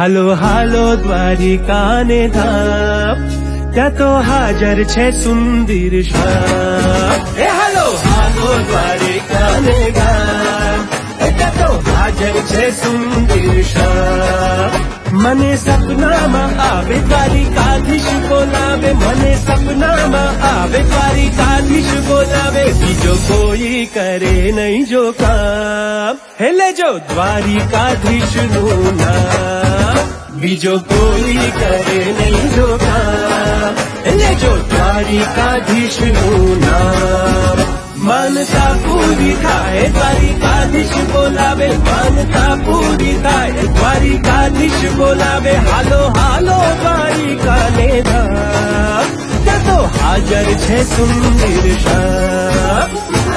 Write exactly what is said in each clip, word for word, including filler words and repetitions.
હાલો હાલો દ્વારિકાને ધામ, ત્યાં તો હાજર છે સુંદર શ્યામ. એ હાલો હાલો દ્વારિકાને ધામ, ત્યાં તો હાજર છે સુંદર શ્યામ. મને સપનામાં આવે દ્વારિકાધીશ બોલાવે, મને સપનામાં આવે દ્વારિકાધીશ બોલાવે. બીજો કોઈ કરે નહીં જો કામ, હેલે જો દ્વારિકાધીશ નું નામ. બીજો કોઈ કરે નહીં જો કામ, હેલે જો દ્વારિકાધીશ નું નામ. માનતા પૂરી થાય દ્વારિકાધીશ બોલાવે, માનતા પૂરી થાય દ્વારિકાધીશ બોલાવે. હાલો હાલો દ્વારિકાને ધામ, ત્યાં તો હાજર છે સુંદર શ્યામ.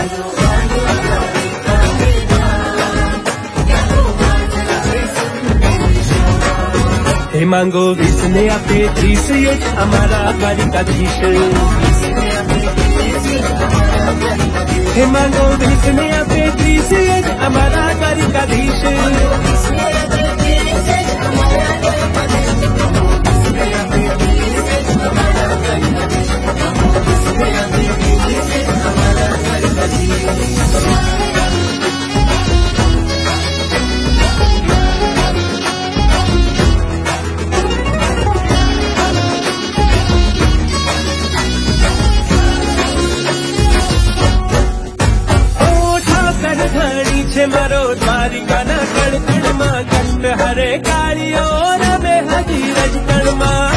હે માંગો વીસ ને આપે ત્રીસ, એ જ અમારા દ્વારિકાધીશ. હે માંગો વીસ ને આપે ત્રીસ, એ જ અમારા દ્વારિકાધીશ. મારો દ્વારિકાના કણકણમાં કંઠ હરે કાળીઓ રમે હજી રજકણમાં.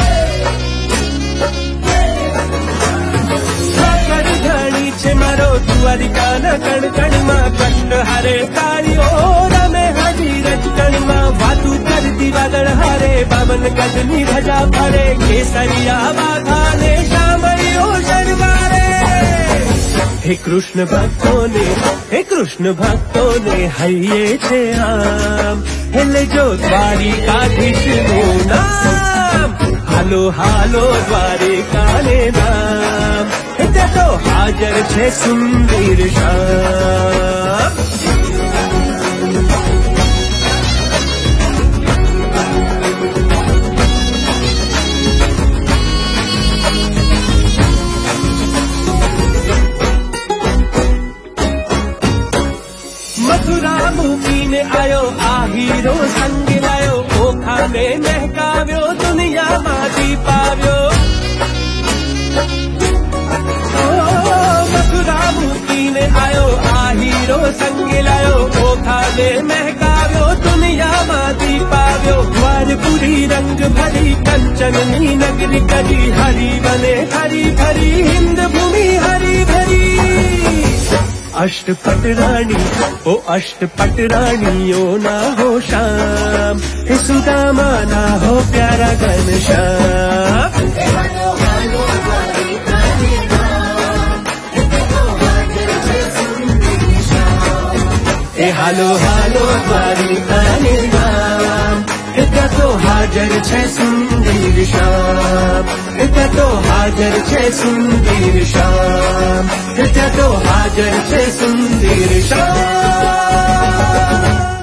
કરધણી છે મારો દ્વારિકાના કણકણમાં કંઠ હરે કાળીઓ રમે હજી રજકણમાં. વાતું કરતી વાદળ હારે બામન ગઢની ધજા ફરે, કેસરિયા બાધાને શામળીઓ શણગારે. હે કૃષ્ણ ભક્તોને, હે કૃષ્ણ ભક્તોને હૈયે છે આમ, હેલે જો દ્વારિકાધીશ નું નામ. હાલો હાલો દ્વારિકાને ધામ, ત્યાં તો હાજર છે સુંદર શ્યામ. મથુરા મૂકીને આયો આ હીરો સંગ લાયો, ઓખાને મહેકાવ્યો દુનિયામાં દીપાવ્યો. મથુરા મૂકીને આયો આ હીરો સંગ લાયો, ઓખાને મહેકાવ્યો દુનિયામાં દીપાવ્યો. દ્વારપુરી રંગ ભરી કંચનની નગરી કરી, હરી બને હરી ભરી હિન્દ ભૂમિ હરી ભરી. અષ્ટપટ રાણી ઓ અષ્ટપટ રાણીઓ ના હો શામ, હે સુદામા ના હો પ્યારા ઘનશ્યામ. એ હાલો હાલો દ્વારિકાને ધામ, ત્યાં તો હાજર છે સુંદર શ્યામ. ત્યાં તો હાજર છે સુંદર શ્યામ, ત્યાં તો હાજર છે સુંદર શ્યામ.